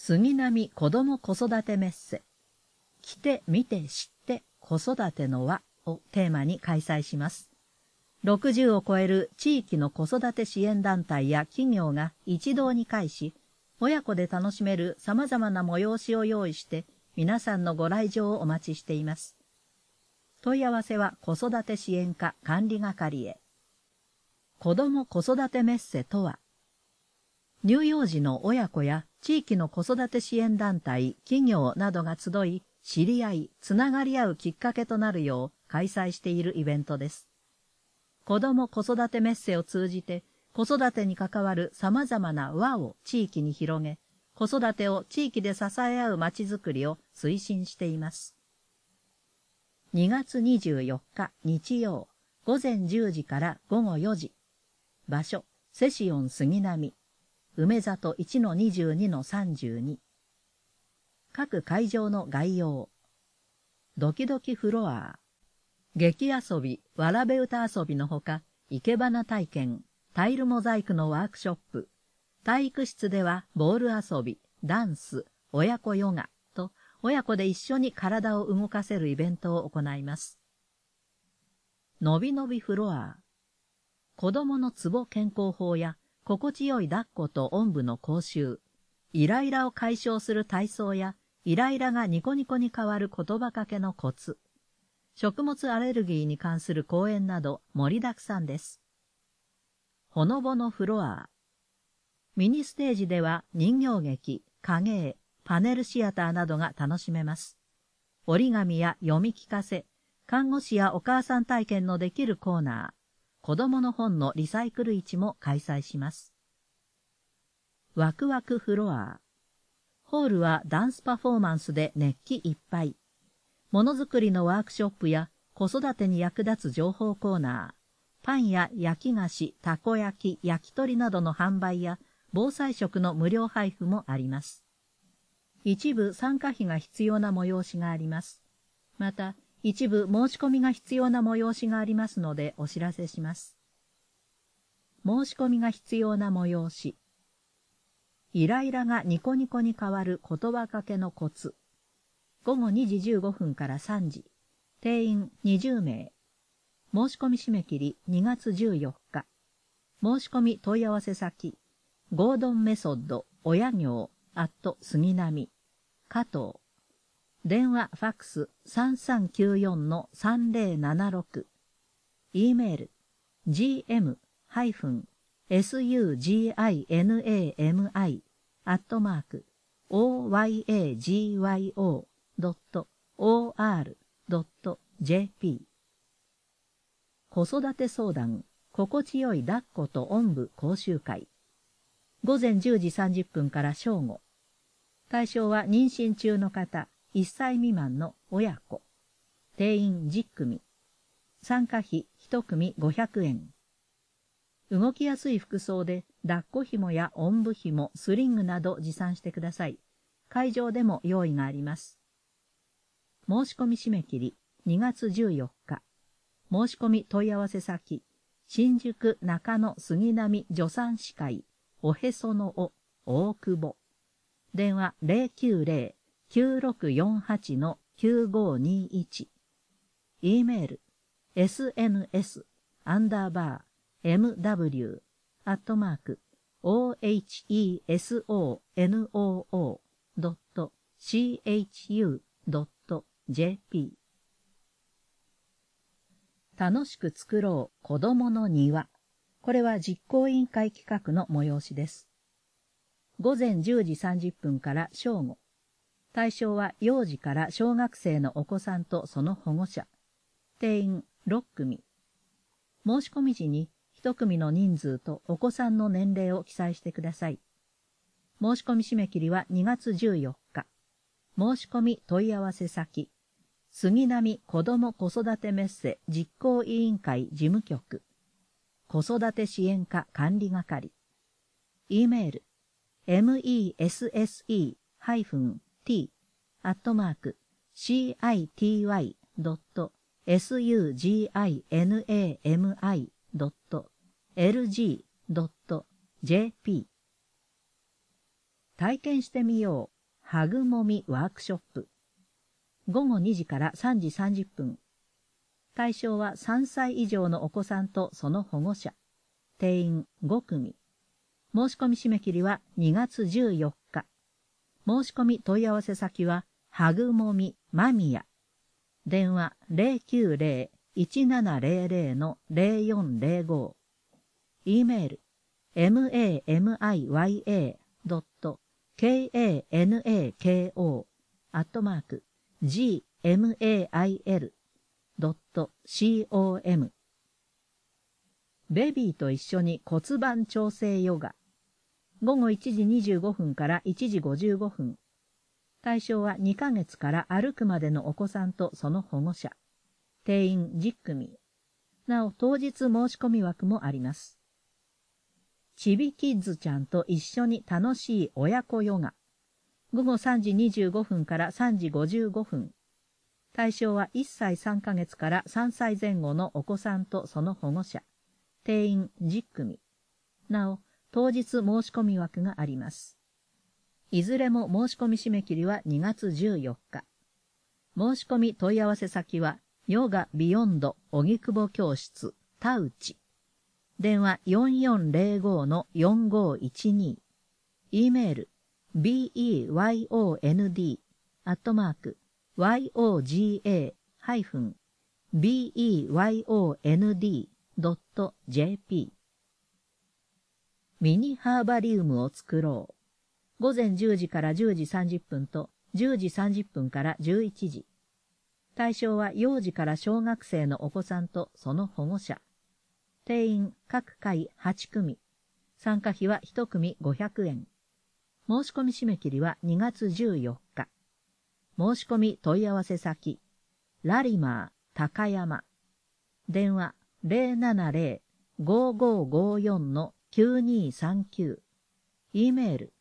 杉並子ども子育てメッセ、来て見て知って子育ての輪をテーマに開催します。60を超える地域の子育て支援団体や企業が一堂に会し、親子で楽しめる様々な催しを用意して、皆さんのご来場をお待ちしています。問い合わせは子育て支援課管理係へ。子ども子育てメッセとは、乳幼児の親子や地域の子育て支援団体、企業などが集い、知り合い、つながり合うきっかけとなるよう開催しているイベントです。子ども子育てメッセを通じて、子育てに関わる様々な輪を地域に広げ、子育てを地域で支え合うまちづくりを推進しています。2月24日日曜、午前10時から午後4時。場所、セシオン杉並。梅里 1-22-32。各会場の概要。ドキドキフロア。劇遊び、わらべ歌遊びのほか、生け花体験、タイルモザイクのワークショップ、体育室ではボール遊び、ダンス、親子ヨガと、親子で一緒に体を動かせるイベントを行います。のびのびフロア。子供のツボ健康法や、心地よい抱っことおんぶの講習、イライラを解消する体操や、イライラがニコニコに変わる言葉かけのコツ、食物アレルギーに関する講演など盛りだくさんです。ほのぼのフロア。ミニステージでは人形劇、影絵、パネルシアターなどが楽しめます。折り紙や読み聞かせ、看護師やお母さん体験のできるコーナー、子供の本のリサイクル市も開催します。ワクワクフロア。ホールはダンスパフォーマンスで熱気いっぱい。ものづくりのワークショップや子育てに役立つ情報コーナー、パンや焼き菓子、たこ焼き、焼き鳥などの販売や防災食の無料配布もあります。一部参加費が必要な催しがあります。また、一部申し込みが必要な催しがありますのでお知らせします。申し込みが必要な催し。イライラがニコニコに変わる言葉かけのコツ。午後2時15分から3時。定員20名。申し込み締め切り2月14日。申し込み問い合わせ先。ゴードンメソッド親業杉並。加藤。電話ファックス 3394-3076。e メール gm-sugimi@oyagyo.or.jp 子育て相談、心地よい抱っことおんぶ講習会。午前10時30分から正午。対象は妊娠中の方、1歳未満の親子。定員10組。参加費1組500円。動きやすい服装で抱っこ紐やおんぶ紐、スリングなど持参してください。会場でも用意があります。申し込み締め切り2月14日。申し込み問い合わせ先。新宿中野杉並助産師会、おへそのお、大久保。電話 090-9648-9521。e メール sns_ohesonoo.chu.jp 楽しく作ろう子供の庭。これは実行委員会企画の催しです。午前10時30分から正午。対象は幼児から小学生のお子さんとその保護者。定員6組。申し込み時に1組の人数とお子さんの年齢を記載してください。申し込み締め切りは2月14日。申し込み問い合わせ先。杉並子ども子育てメッセ実行委員会事務局。子育て支援課管理係。e メール messe-t-t@city-suginami.lg.jp 体験してみようハグもみワークショップ。午後2時から3時30分。対象は3歳以上のお子さんとその保護者。定員5組。申し込み締め切りは2月14日。申し込み問い合わせ先は、はぐもみまみや。電話 090-1700-0405。e メール mamiya.kanako@gmail.com。 ベビーと一緒に骨盤調整ヨガ。午後1時25分から1時55分。対象は2ヶ月から歩くまでのお子さんとその保護者。定員10組。なお、当日申し込み枠もあります。ちびキッズちゃんと一緒に楽しい親子ヨガ。午後3時25分から3時55分。対象は1歳3ヶ月から3歳前後のお子さんとその保護者。定員10組。なお、当日申し込み枠があります。いずれも申し込み締め切りは2月14日。申し込み問い合わせ先は、ヨガビヨンド荻窪教室田内。電話 4405-4512。e メール beyond-beyond.jp。 ミニハーバリウムを作ろう。午前10時から10時30分と10時30分から11時。対象は幼児から小学生のお子さんとその保護者。定員各回8組。参加費は1組500円。申し込み締め切りは2月14日。申し込み問い合わせ先。ラリマー高山。電話 070-5554-9239。e メール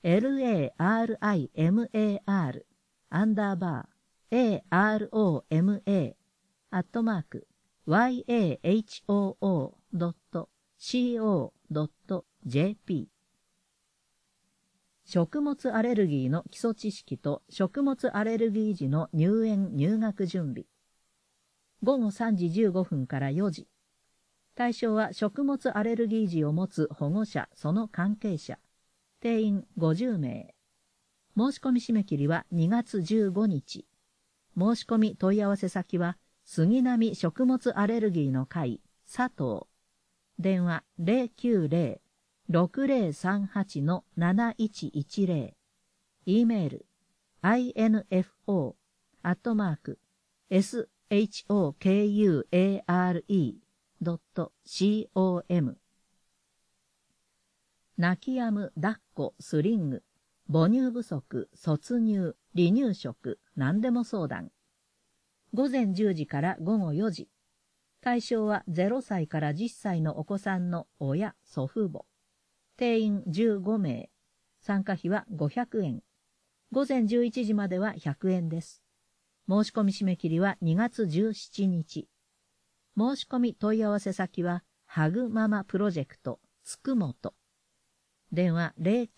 LARIMAR_AROMA@yahoo.co.jp。 食物アレルギーの基礎知識と食物アレルギー時の入園入学準備。午後3時15分から4時。対象は食物アレルギー時を持つ保護者、その関係者。定員50名。申し込み締め切りは2月15日。申し込み問い合わせ先は、杉並食物アレルギーの会、佐藤。電話 090-6038-7110。e メール info@shokure.com。 泣き止む、抱っこ、スリング、母乳不足、卒乳、離乳食、何でも相談。午前10時から午後4時。対象は0歳から10歳のお子さんの親、祖父母。定員15名。参加費は500円。午前11時までは100円です。申し込み締め切りは2月17日。申し込み問い合わせ先は、ハグママプロジェクト、つくもと。電話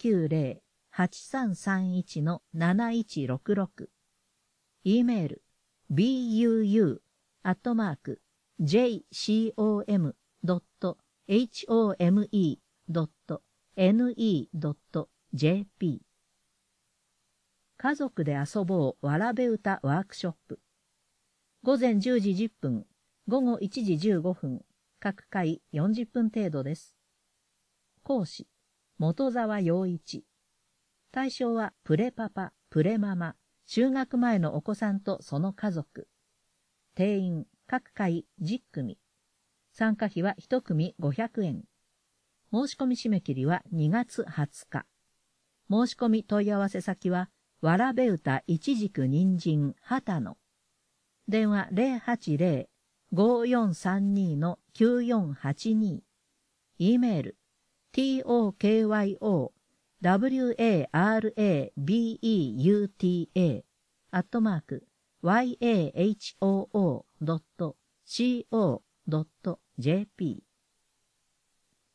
090-8331-7166。e メール buu.com.home.ne.jp。 家族で遊ぼうわらべ歌ワークショップ。午前10時10分、午後1時15分、各回40分程度です。講師本沢陽一。対象はプレパパ、プレママ、就学前のお子さんとその家族。定員各回10組。参加費は1組500円。申し込み締め切りは2月20日。申し込み問い合わせ先は、わらべ歌いちじく人参畑野。電話 080-5432-9482。e メールtokywarabeauta@yahoo.co.jp。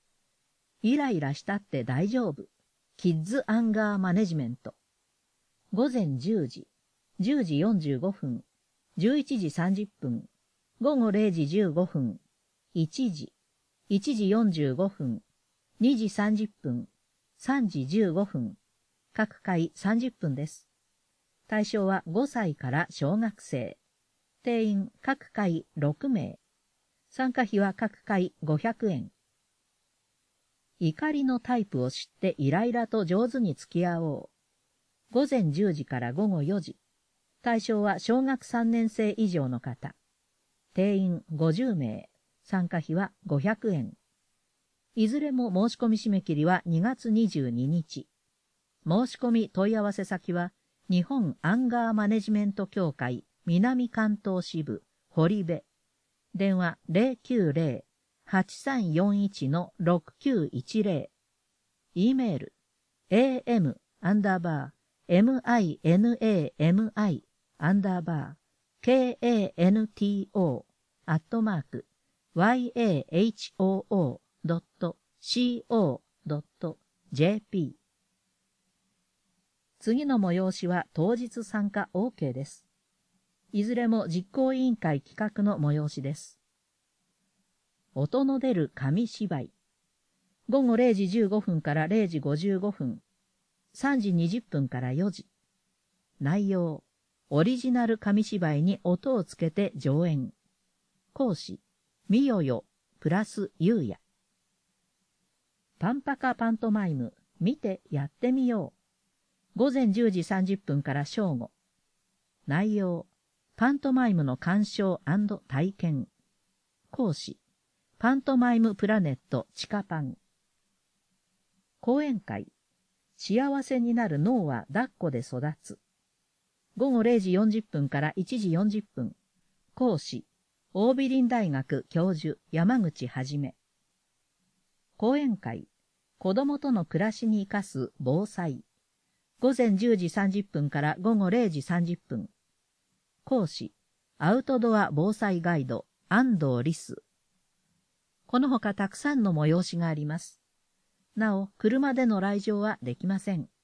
イライラしたって大丈夫。キッズアンガーマネジメント。 午前10時、10時45分、11時30分、午後0時15分、1時、1時45分、2時30分、3時15分、各回30分です。対象は5歳から小学生。定員各回6名。参加費は各回500円。怒りのタイプを知ってイライラと上手に付き合おう。午前10時から午後4時。対象は小学3年生以上の方。定員50名。参加費は500円。いずれも申し込み締め切りは2月22日。申し込み問い合わせ先は、日本アンガーマネジメント協会南関東支部堀部。電話 090-8341-6910。E メール am-minami-yahoo.co.jp。 次の催しは当日参加 OK です。いずれも実行委員会企画の催しです。音の出る紙芝居。午後0時15分から0時55分、3時20分から4時。内容、オリジナル紙芝居に音をつけて上演。講師、みよよ、プラスゆうや。パンパカパントマイム、見てやってみよう。午前10時30分から正午。内容、パントマイムの鑑賞&体験。講師、パントマイムプラネットチカパン。講演会、幸せになる脳は抱っこで育つ。午後0時40分から1時40分。講師、桜美林大学教授山口はじめ。講演会、子供との暮らしに生かす防災。午前10時30分から午後0時30分。講師、アウトドア防災ガイド安藤リス。このほかたくさんの催しがあります。なお、車での来場はできません。